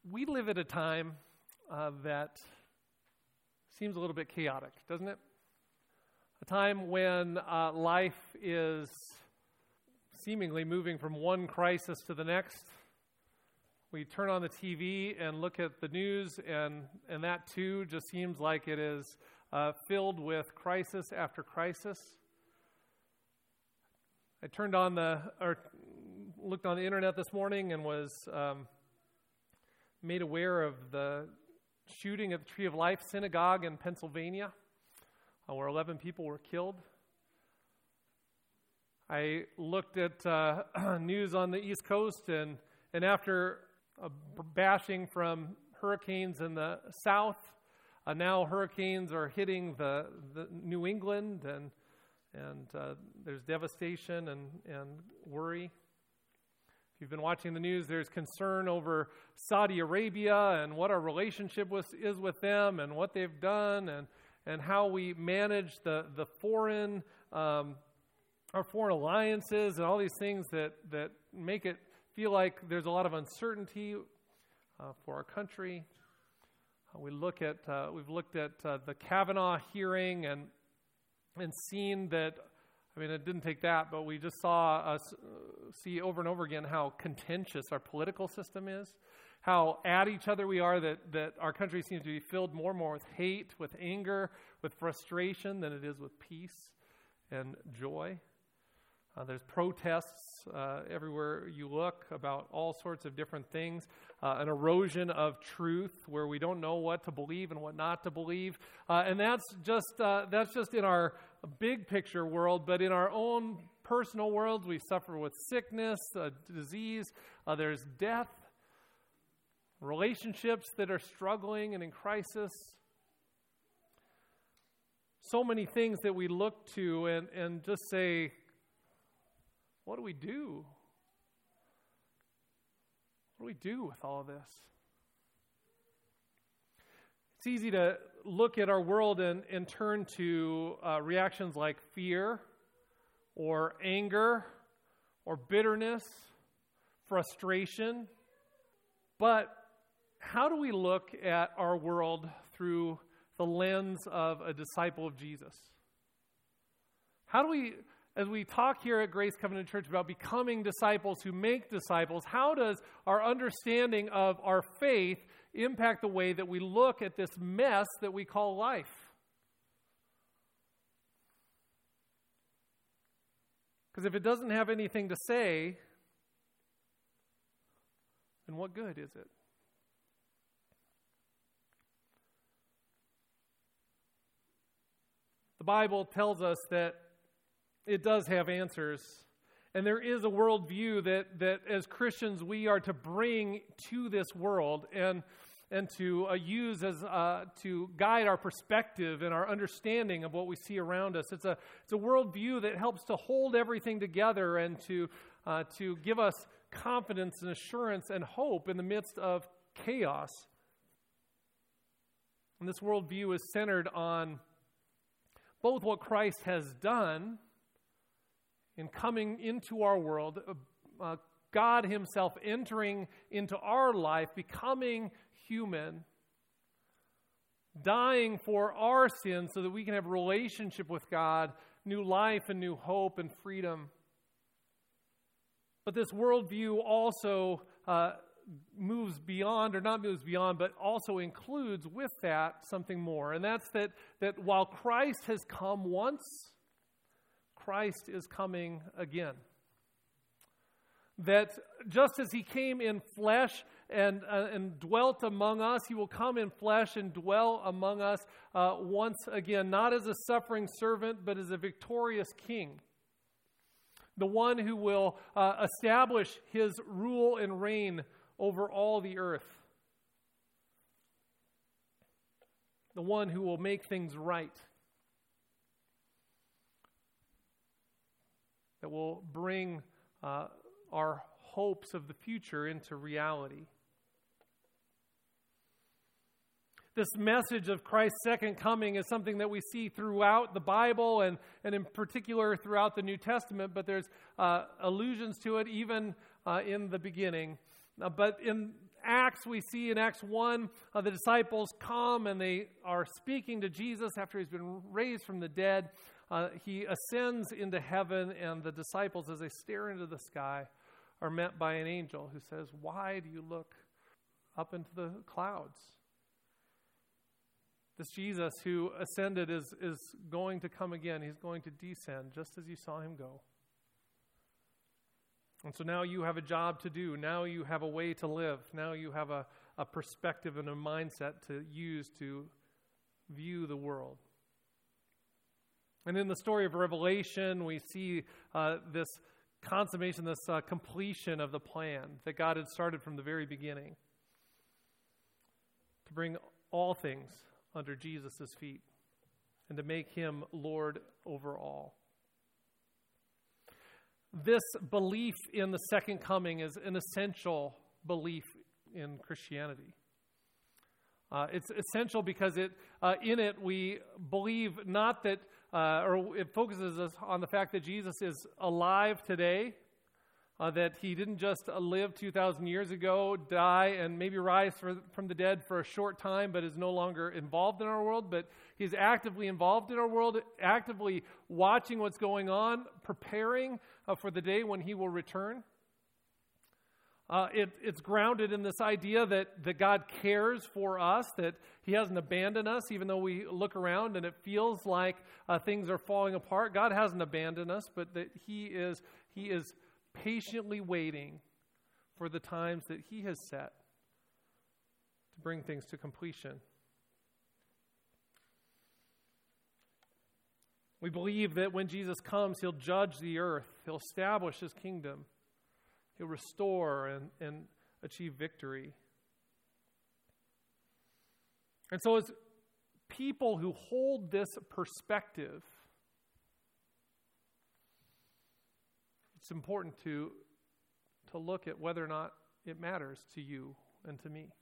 We live at a time that seems a little bit chaotic, doesn't it? A time when life is seemingly moving from one crisis to the next. We turn on the TV and look at the news, and that too just seems like it is filled with crisis after crisis. I looked on the internet this morning and was made aware of the shooting at the Tree of Life Synagogue in Pennsylvania, where 11 people were killed. I looked at news on the East Coast, and after a bashing from hurricanes in the south, now hurricanes are hitting the New England, and there's devastation and worry. If you've been watching the news, there's concern over Saudi Arabia and what our relationship is with them and what they've done and how we manage the foreign our foreign alliances and all these things that make it feel like there's a lot of uncertainty for our country. We've looked at the Kavanaugh hearing and seen that. I mean, it didn't take that, but we just saw us see over and over again how contentious our political system is, how at each other we are, that our country seems to be filled more and more with hate, with anger, with frustration than it is with peace and joy. There's protests everywhere you look about all sorts of different things, an erosion of truth where we don't know what to believe and what not to believe, and that's just in our big picture world. But in our own personal world, we suffer with sickness, disease. There's death, relationships that are struggling and in crisis. So many things that we look to and just say, what do we do? What do we do with all of this? It's easy to look at our world and turn to reactions like fear or anger or bitterness, frustration. But how do we look at our world through the lens of a disciple of Jesus? How do we, as we talk here at Grace Covenant Church about becoming disciples who make disciples, how does our understanding of our faith impact the way that we look at this mess that we call life? Because if it doesn't have anything to say, then what good is it? The Bible tells us that it does have answers, and there is a worldview that as Christians we are to bring to this world and to use as to guide our perspective and our understanding of what we see around us. It's a worldview that helps to hold everything together and to give us confidence and assurance and hope in the midst of chaos. And this worldview is centered on both what Christ has done in coming into our world, God himself entering into our life, becoming human, dying for our sins so that we can have a relationship with God, new life and new hope and freedom. But this worldview also moves beyond, or not moves beyond, but also includes with that something more. And that's that while Christ has come once, Christ is coming again. That just as he came in flesh and dwelt among us, he will come in flesh and dwell among us once again, not as a suffering servant, but as a victorious king. The one who will establish his rule and reign over all the earth. The one who will make things right. That will bring our hopes of the future into reality. This message of Christ's second coming is something that we see throughout the Bible and in particular throughout the New Testament, but there's allusions to it even in the beginning. But Acts, we see in Acts 1, the disciples come and they are speaking to Jesus after he's been raised from the dead. He ascends into heaven, and the disciples, as they stare into the sky, are met by an angel who says, "Why do you look up into the clouds?" This Jesus who ascended is going to come again. He's going to descend just as you saw him go. And so now you have a job to do. Now you have a way to live. Now you have a perspective and a mindset to use to view the world. And in the story of Revelation, we see this consummation, this completion of the plan that God had started from the very beginning to bring all things under Jesus' feet and to make him Lord over all. This belief in the second coming is an essential belief in Christianity. It's essential because in it we believe not that, or it focuses us on the fact that Jesus is alive today, that he didn't just live 2,000 years ago, die, and maybe rise from the dead for a short time, but is no longer involved in our world, but he's actively involved in our world, actively watching what's going on, preparing for the day when he will return. It's grounded in this idea that God cares for us, that he hasn't abandoned us, even though we look around and it feels like things are falling apart. God hasn't abandoned us, but that he is patiently waiting for the times that he has set to bring things to completion. We believe that when Jesus comes, he'll judge the earth, he'll establish his kingdom, he'll restore and achieve victory. And so as people who hold this perspective, it's important to look at whether or not it matters to you and to me.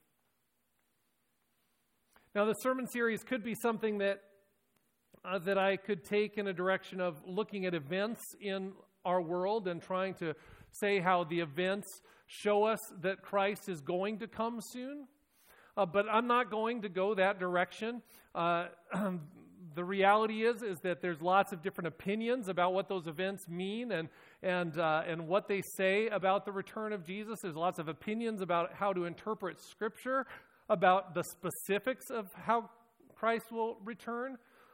Now, the sermon series could be something that I could take in a direction of looking at events in our world and trying to say how the events show us that Christ is going to come soon. But I'm not going to go that direction. The reality is that there's lots of different opinions about what those events mean and what they say about the return of Jesus. There's lots of opinions about how to interpret Scripture, about the specifics of how Christ will return.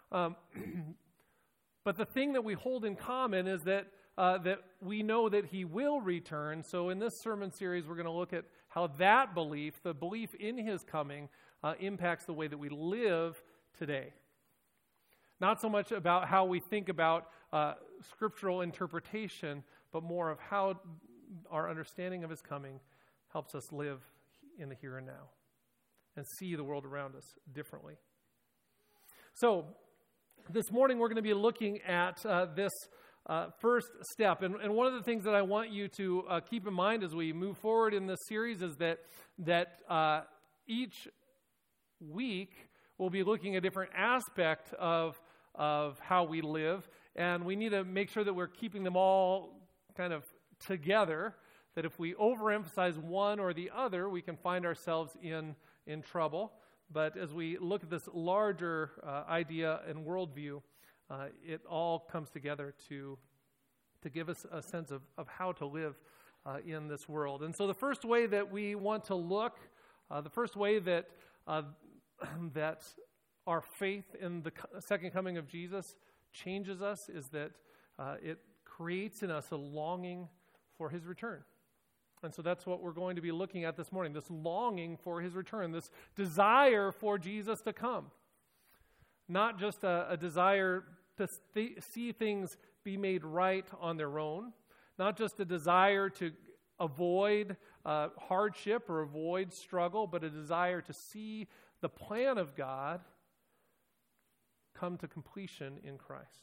But the thing that we hold in common is that we know that he will return. So in this sermon series, we're going to look at how that belief, the belief in his coming, impacts the way that we live today. Not so much about how we think about scriptural interpretation, but more of how our understanding of his coming helps us live in the here and now and see the world around us differently. So this morning we're going to be looking at this first step. And one of the things that I want you to keep in mind as we move forward in this series is that each week we'll be looking at a different aspect of how we live, and we need to make sure that we're keeping them all kind of together, that if we overemphasize one or the other, we can find ourselves in trouble. But as we look at this larger idea and worldview, it all comes together to give us a sense of how to live in this world. And so the first way that we want to look, the first way that that our faith in the second coming of Jesus changes us is that it creates in us a longing for his return. And so that's what we're going to be looking at this morning, this longing for his return, this desire for Jesus to come. Not just a desire to see things be made right on their own, not just a desire to avoid hardship or avoid struggle, but a desire to see the plan of God come to completion in Christ.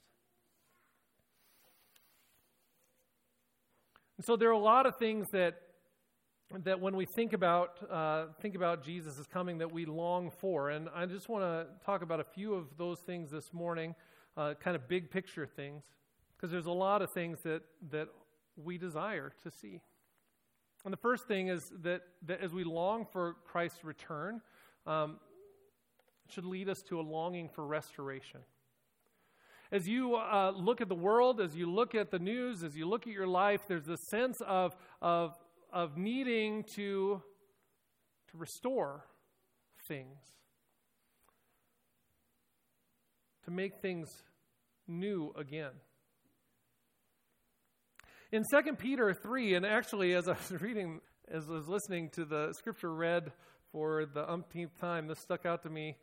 And so there are a lot of things that when we think about Jesus' coming that we long for, and I just want to talk about a few of those things this morning, kind of big picture things, because there's a lot of things that we desire to see. And the first thing is that as we long for Christ's return, it should lead us to a longing for restoration. As you look at the world, as you look at the news, as you look at your life, there's a sense of needing to restore things, to make things new again. In 2 Peter 3, and actually as I was listening to the scripture read for the umpteenth time, this stuck out to me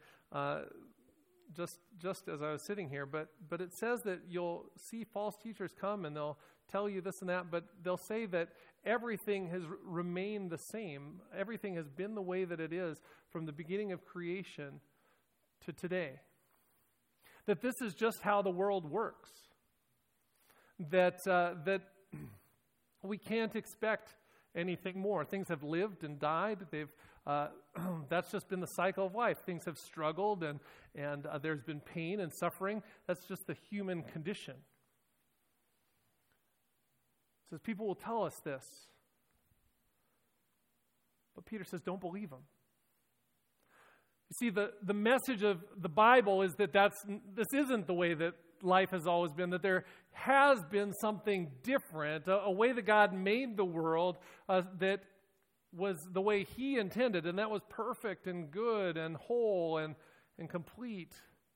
just as I was sitting here. But it says that you'll see false teachers come and they'll tell you this and that, but they'll say that everything has remained the same. Everything has been the way that it is from the beginning of creation to today. That this is just how the world works. That we can't expect anything more. Things have lived and died. That's just been the cycle of life. Things have struggled and there's been pain and suffering. That's just the human condition. It says people will tell us this. But Peter says, don't believe them. You see, the message of the Bible is that this isn't the way that life has always been, that there has been something different, a way that God made the world that was the way He intended, and that was perfect and good and whole and complete.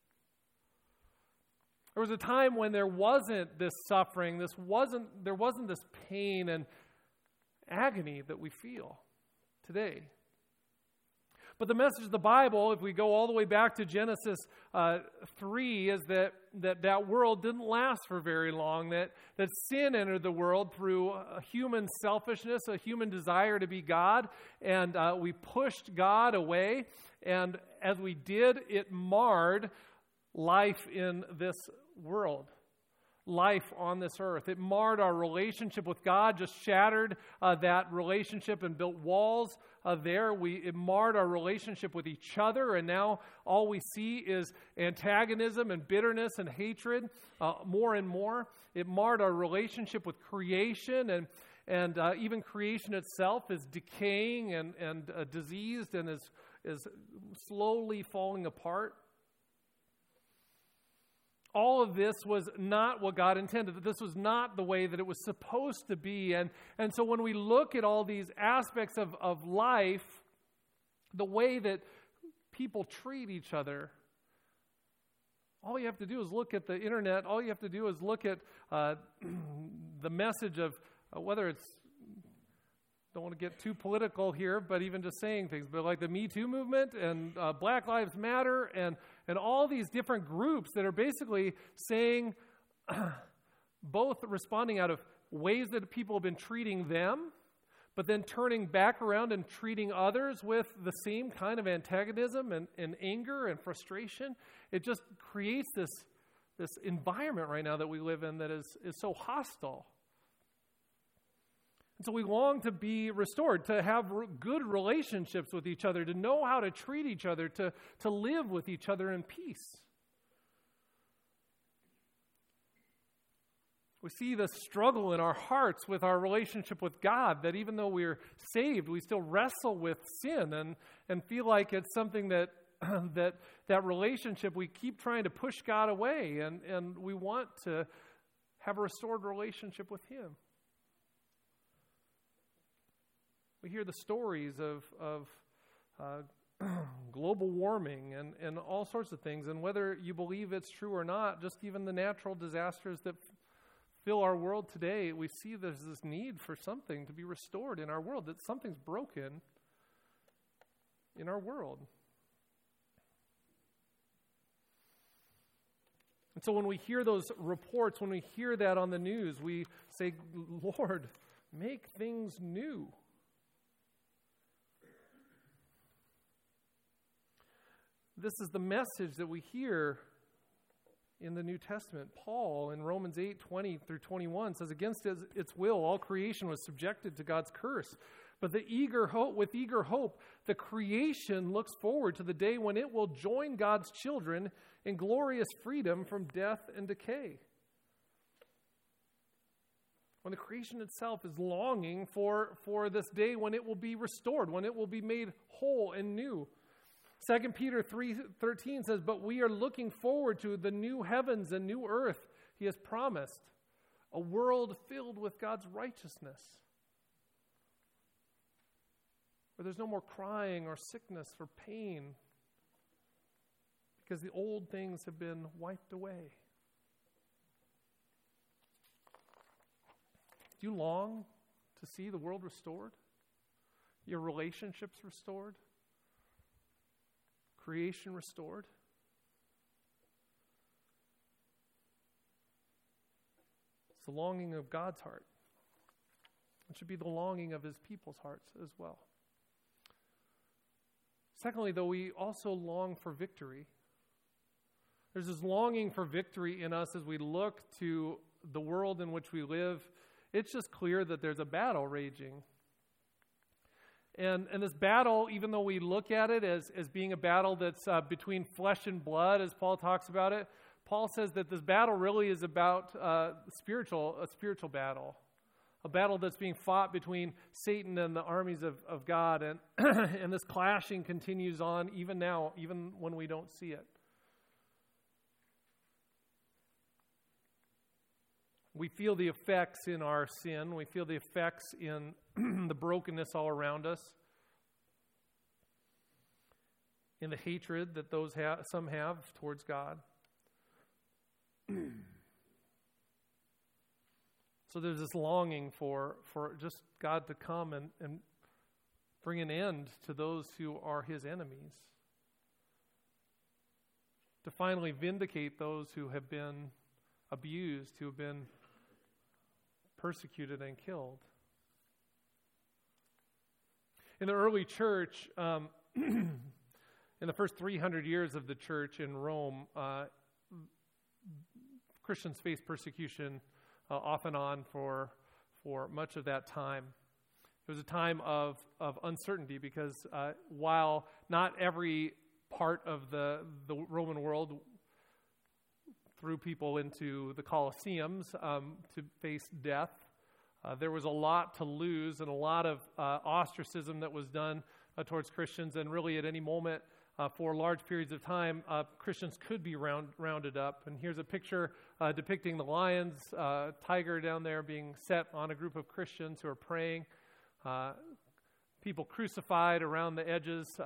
There was a time when there wasn't this suffering, there wasn't this pain and agony that we feel today. But the message of the Bible, if we go all the way back to Genesis 3, is that world didn't last for very long, that sin entered the world through a human selfishness, a human desire to be God, and we pushed God away, and as we did, it marred life in this world, life on this earth. It marred our relationship with God, just shattered that relationship and built walls there. It marred our relationship with each other, and now all we see is antagonism and bitterness and hatred more and more. It marred our relationship with creation, and even creation itself is decaying and diseased and is slowly falling apart. All of this was not what God intended. This was not the way that it was supposed to be. And so when we look at all these aspects of life, the way that people treat each other, all you have to do is look at the internet. All you have to do is look at the message of whether it's, don't want to get too political here, but even just saying things, but like the Me Too movement and Black Lives Matter and all these different groups that are basically saying, both responding out of ways that people have been treating them, but then turning back around and treating others with the same kind of antagonism and anger and frustration. It just creates this environment right now that we live in that is so hostile. And so we long to be restored, to have good relationships with each other, to know how to treat each other, to live with each other in peace. We see the struggle in our hearts with our relationship with God, that even though we're saved, we still wrestle with sin and feel like it's something that relationship, we keep trying to push God away, and we want to have a restored relationship with Him. We hear the stories of global warming and all sorts of things, and whether you believe it's true or not, just even the natural disasters that fill our world today, we see there's this need for something to be restored in our world, that something's broken in our world. And so when we hear those reports, when we hear that on the news, we say, Lord, make things new. This is the message that we hear in the New Testament. Paul in Romans 8:20 through 21 says, against its will, all creation was subjected to God's curse. But with eager hope, the creation looks forward to the day when it will join God's children in glorious freedom from death and decay. when the creation itself is longing for this day when it will be restored, when it will be made whole and new. 2 Peter 3:13 says, "But we are looking forward to the new heavens and new earth he has promised, a world filled with God's righteousness, where there's no more crying or sickness or pain, because the old things have been wiped away." Do you long to see the world restored? Your relationships restored? Creation restored? It's the longing of God's heart. It should be the longing of his people's hearts as well. Secondly, though, we also long for victory. There's this longing for victory in us as we look to the world in which we live. It's just clear that there's a battle raging. And this battle, even though we look at it as being a battle that's between flesh and blood, as Paul talks about it, Paul says that this battle really is about a spiritual battle, a battle that's being fought between Satan and the armies of God. And, and this clashing continues on even now, even when we don't see it. We feel the effects in our sin. We feel the effects in the brokenness all around us, in the hatred that some have towards God. So there's this longing for just God to come and bring an end to those who are his enemies, to finally vindicate those who have been abused, who have been persecuted and killed. In the early church, in the first 300 years of the church in Rome, Christians faced persecution off and on for much of that time. It was a time of uncertainty because while not every part of the Roman world threw people into the Colosseums to face death, there was a lot to lose and a lot of ostracism that was done towards Christians, and really at any moment for large periods of time, Christians could be rounded up. And here's a picture depicting the lion's tiger down there being set on a group of Christians who are praying. People crucified around the edges,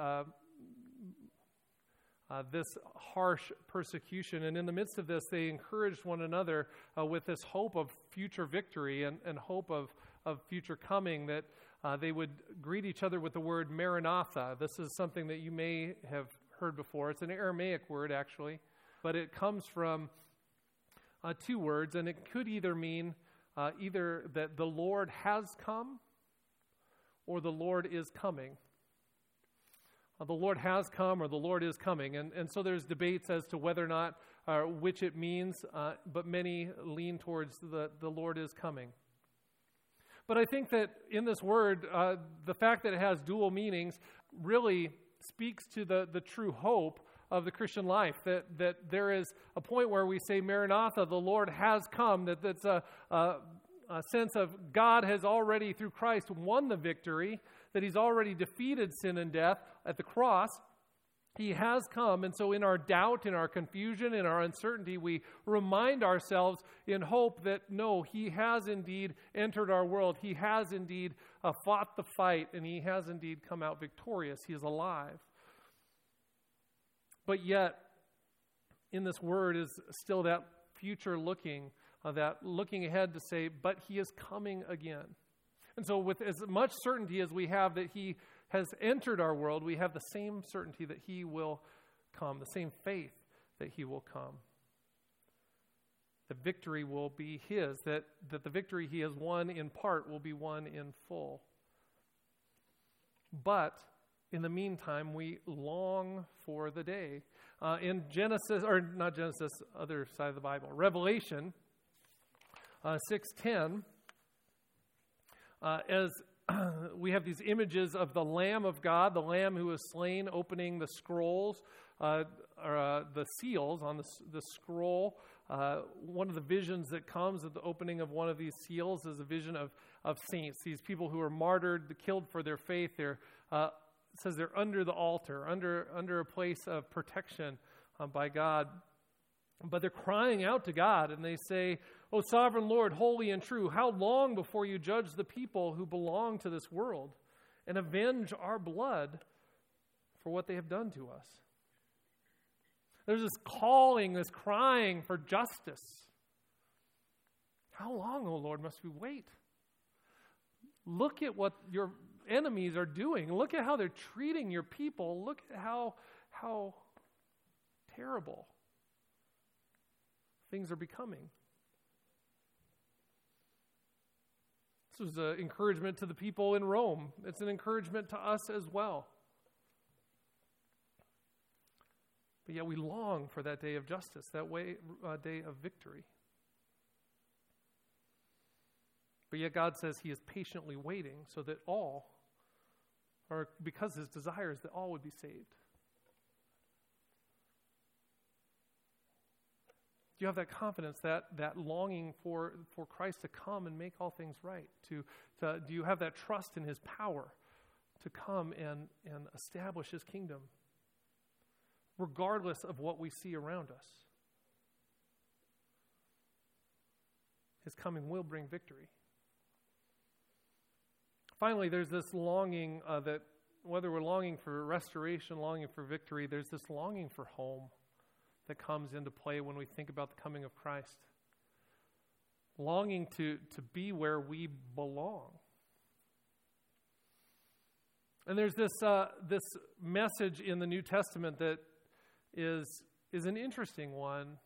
this harsh persecution. And in the midst of this, they encouraged one another with this hope of future victory and hope of future coming, that they would greet each other with the word Maranatha. This is something that you may have heard before. It's an Aramaic word, actually, but it comes from two words, and it could either mean either that the Lord has come or the Lord is coming. The Lord has come or the Lord is coming. And so there's debates as to whether or not which it means, but many lean towards the Lord is coming. But I think that in this word, the fact that it has dual meanings really speaks to the true hope of the Christian life, that there is a point where we say, Maranatha, the Lord has come, that's a sense of God has already, through Christ, won the victory, that he's already defeated sin and death at the cross. He has come, and so in our doubt, in our confusion, in our uncertainty, we remind ourselves in hope that no, he has indeed entered our world. He has indeed fought the fight, and he has indeed come out victorious. He is alive. But yet, in this word is still that future looking, that looking ahead to say, but he is coming again. And so with as much certainty as we have that he has entered our world, we have the same certainty that he will come, the same faith that he will come. The victory will be his, that the victory he has won in part will be won in full. But in the meantime, we long for the day. In Genesis, or not Genesis, other side of the Bible, Revelation 6:10, as we have these images of the Lamb of God, the Lamb who was slain, opening the scrolls, or the seals on the scroll One of the visions that comes at the opening of one of these seals is a vision of saints, these people who are martyred, killed for their faith. It says they're under the altar, under a place of protection by God. But they're crying out to God, and they say, "O sovereign Lord, holy and true, how long before you judge the people who belong to this world and avenge our blood for what they have done to us?" There's this calling, this crying for justice. How long, O Lord, must we wait? Look at what your enemies are doing. Look at how they're treating your people. Look at how terrible things are becoming. This was an encouragement to the people in Rome. It's an encouragement to us as well. But yet we long for that day of justice, that day of victory. But yet God says he is patiently waiting so that all, or because his desire is that all would be saved. Do you have that confidence, that longing for Christ to come and make all things right? Do you have that trust in his power to come and establish his kingdom, regardless of what we see around us? His coming will bring victory. Finally, there's this longing that, whether we're longing for restoration, longing for victory, there's this longing for home that comes into play when we think about the coming of Christ. Longing to be where we belong. And there's this message in the New Testament that is an interesting one.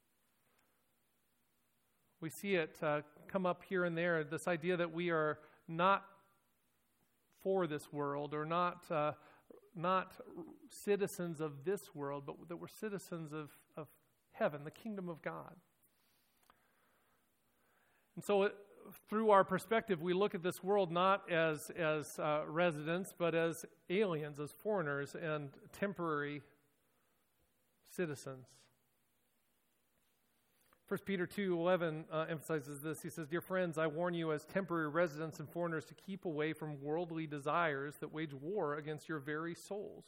We see it come up here and there, this idea that we are not for this world, or not citizens of this world, but that we're citizens of heaven, the kingdom of God. And so through our perspective, we look at this world not as residents, but as aliens, as foreigners and temporary citizens. 1 Peter 2:11 emphasizes this. He says, "Dear friends, I warn you as temporary residents and foreigners to keep away from worldly desires that wage war against your very souls."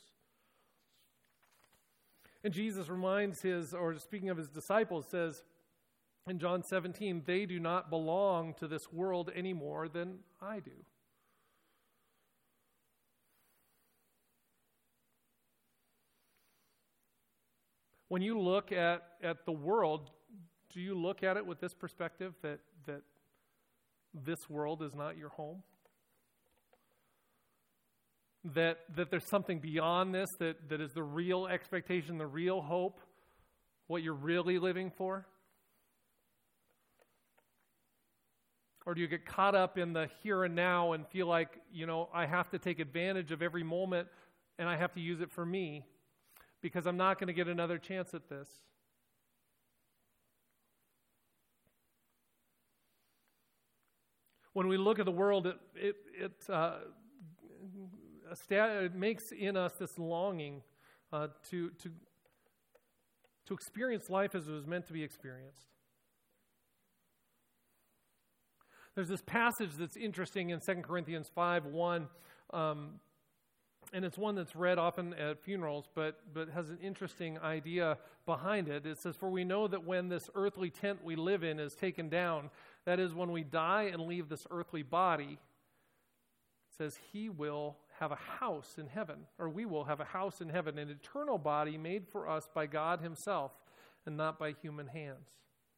And Jesus reminds speaking of his disciples, says in John 17, "They do not belong to this world any more than I do." When you look at the world, do you look at it with this perspective that this world is not your home? That there's something beyond this that is the real expectation, the real hope, what you're really living for? Or do you get caught up in the here and now and feel like, I have to take advantage of every moment and I have to use it for me because I'm not going to get another chance at this? When we look at the world, it makes in us this longing to experience life as it was meant to be experienced. There's this passage that's interesting in 2 Corinthians 5:1, and it's one that's read often at funerals, but has an interesting idea behind it. It says, "For we know that when this earthly tent we live in is taken down, that is, when we die and leave this earthly body," it says, "he will have a house in heaven," or we will have a house in heaven, an eternal body made for us by God himself and not by human hands.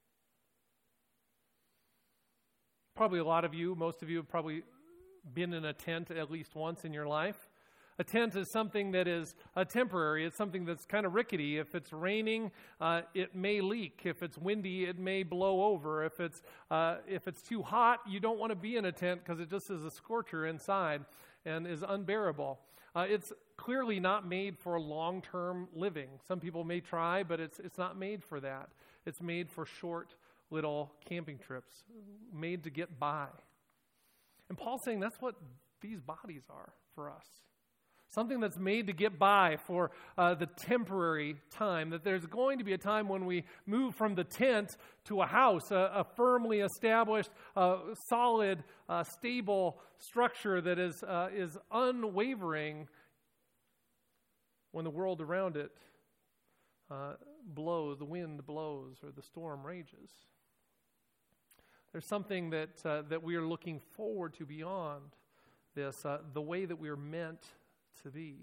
Probably a lot of you, most of you have probably been in a tent at least once in your life. A tent is something that is temporary. It's something that's kind of rickety. If it's raining, it may leak. If it's windy, it may blow over. If it's too hot, you don't want to be in a tent because it just is a scorcher inside and is unbearable. It's clearly not made for long-term living. Some people may try, but it's not made for that. It's made for short little camping trips, made to get by. And Paul's saying that's what these bodies are for us. something that's made to get by for the temporary time, that there's going to be a time when we move from the tent to a house, a firmly established, solid, stable structure that is unwavering when the world around it blows, the wind blows, or the storm rages. There's something that we are looking forward to beyond this, the way that we are meant to be.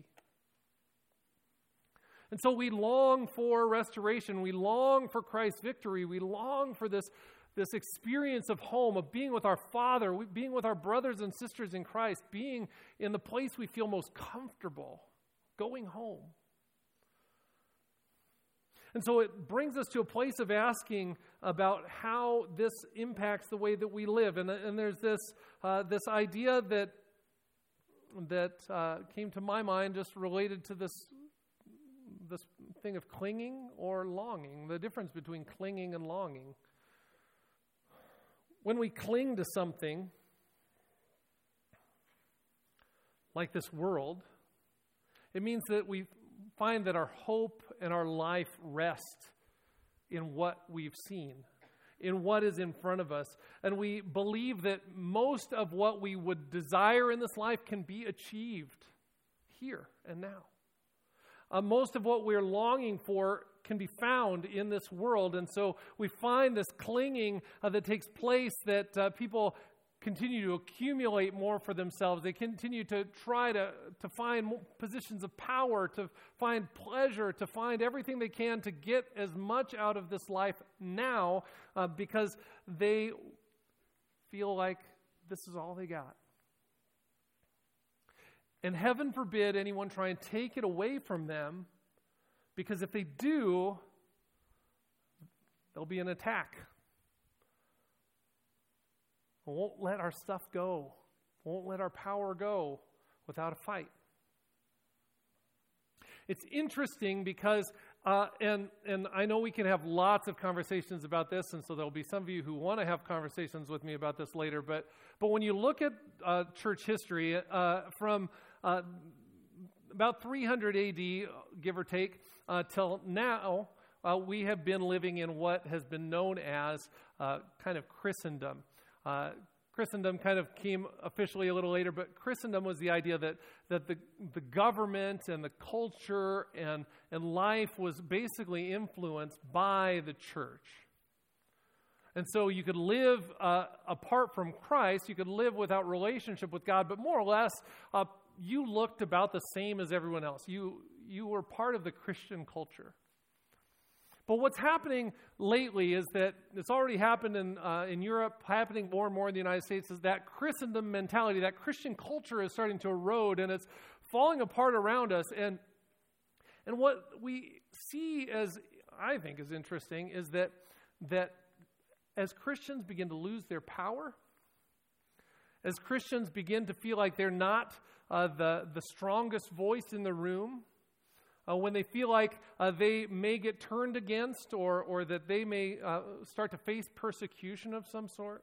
And so we long for restoration. We long for Christ's victory. We long for this experience of home, of being with our Father, being with our brothers and sisters in Christ, being in the place we feel most comfortable, going home. And so it brings us to a place of asking about how this impacts the way that we live. And there's this idea that came to my mind just related to this thing of clinging or longing, the difference between clinging and longing. When we cling to something like this world, it means that we find that our hope and our life rest in what we've seen, in what is in front of us. And we believe that most of what we would desire in this life can be achieved here and now. Most of what we're longing for can be found in this world. And so we find this clinging that takes place, that people continue to accumulate more for themselves. They continue to try to find positions of power, to find pleasure, to find everything they can to get as much out of this life now because they feel like this is all they got. And heaven forbid anyone try and take it away from them, because if they do, there'll be an attack. We won't let our stuff go. Won't let our power go without a fight. It's interesting because, and I know we can have lots of conversations about this, and so there'll be some of you who want to have conversations with me about this later, but when you look at church history, from about 300 AD, give or take, till now, we have been living in what has been known as kind of Christendom. Christendom kind of came officially a little later, but Christendom was the idea that the government and the culture and life was basically influenced by the church. And so you could live apart from Christ, you could live without relationship with God, but more or less, you looked about the same as everyone else. You were part of the Christian culture. But what's happening lately is that it's already happened in Europe, happening more and more in the United States, is that Christendom mentality, that Christian culture is starting to erode, and it's falling apart around us. And what we see, as I think is interesting, is that as Christians begin to lose their power, as Christians begin to feel like they're not the strongest voice in the room, when they feel like they may get turned against or that they may start to face persecution of some sort,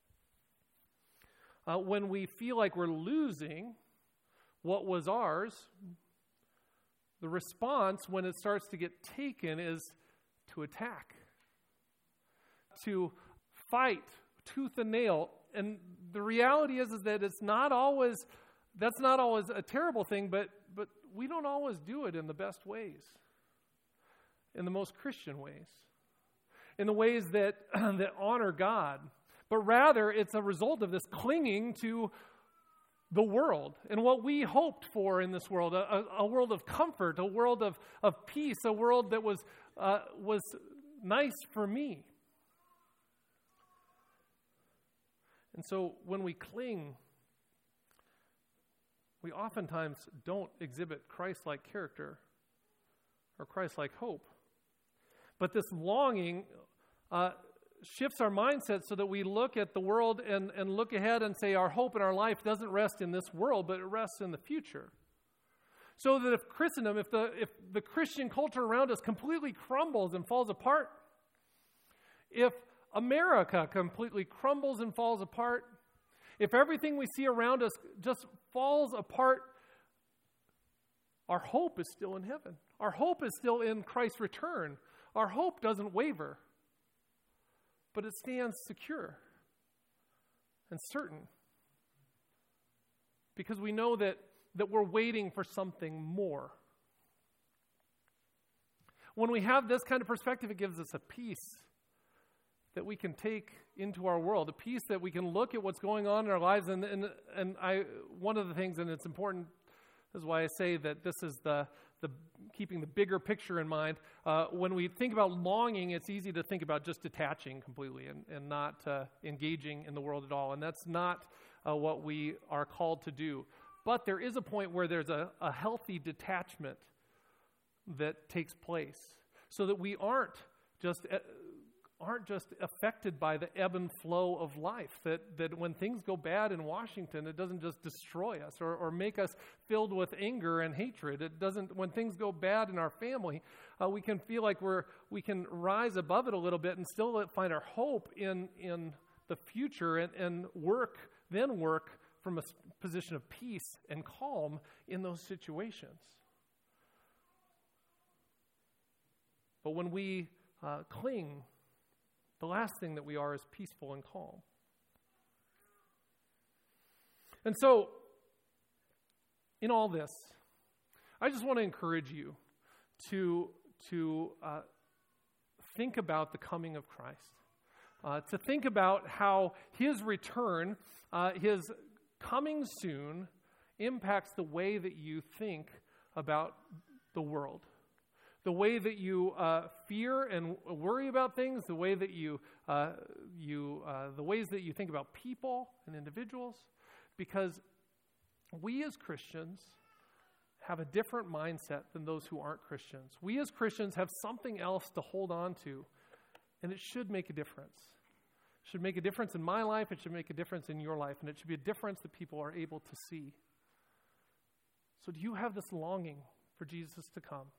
when we feel like we're losing what was ours, the response when it starts to get taken is to attack, to fight tooth and nail. And the reality is that that's not always a terrible thing, but we don't always do it in the best ways, in the most Christian ways, in the ways that honor God. But rather, it's a result of this clinging to the world and what we hoped for in this world, a world of comfort, a world of peace, a world that was nice for me. And so when we cling, we oftentimes don't exhibit Christ-like character or Christ-like hope. But this longing shifts our mindset so that we look at the world and look ahead and say our hope in our life doesn't rest in this world, but it rests in the future. So that if Christendom, if the Christian culture around us completely crumbles and falls apart, if America completely crumbles and falls apart, if everything we see around us just falls apart our hope is still in heaven. Our hope is still in Christ's return. Our hope doesn't waver, but it stands secure and certain because we know that we're waiting for something more. When we have this kind of perspective, it gives us a peace that we can take into our world, a peace that we can look at what's going on in our lives. One of the things, and it's important, this is why I say that this is the keeping the bigger picture in mind. When we think about longing, it's easy to think about just detaching completely and not engaging in the world at all. And that's not what we are called to do. But there is a point where there's a healthy detachment that takes place so that we aren't just affected by the ebb and flow of life, that when things go bad in Washington, it doesn't just destroy us or make us filled with anger and hatred. It doesn't, when things go bad in our family, we can feel like we can rise above it a little bit and still find our hope in the future and work from a position of peace and calm in those situations. But when we cling, the last thing that we are is peaceful and calm. And so, in all this, I just want to encourage you to think about the coming of Christ, to think about how his return, his coming soon, impacts the way that you think about the world. The way that you fear and worry about things, the way that the ways that you think about people and individuals, because we as Christians have a different mindset than those who aren't Christians. We as Christians have something else to hold on to, and it should make a difference. It should make a difference in my life, it should make a difference in your life, and it should be a difference that people are able to see. So do you have this longing for Jesus to come?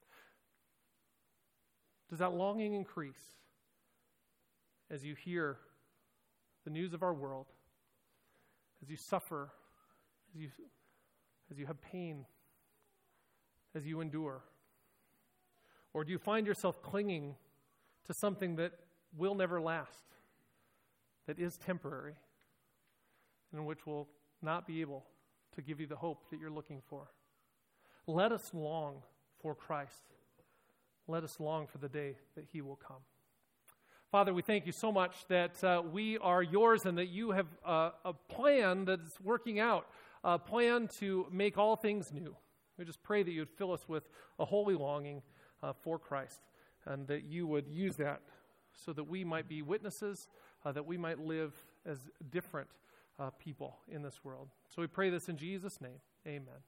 Does that longing increase as you hear the news of our world, as you suffer, as you have pain, as you endure? Or do you find yourself clinging to something that will never last, that is temporary, and which will not be able to give you the hope that you're looking for? Let us long for Christ. Let us long for the day that he will come. Father, we thank you so much that we are yours and that you have a plan that's working out, a plan to make all things new. We just pray that you would fill us with a holy longing for Christ, and that you would use that so that we might be witnesses, that we might live as different people in this world. So we pray this in Jesus' name. Amen.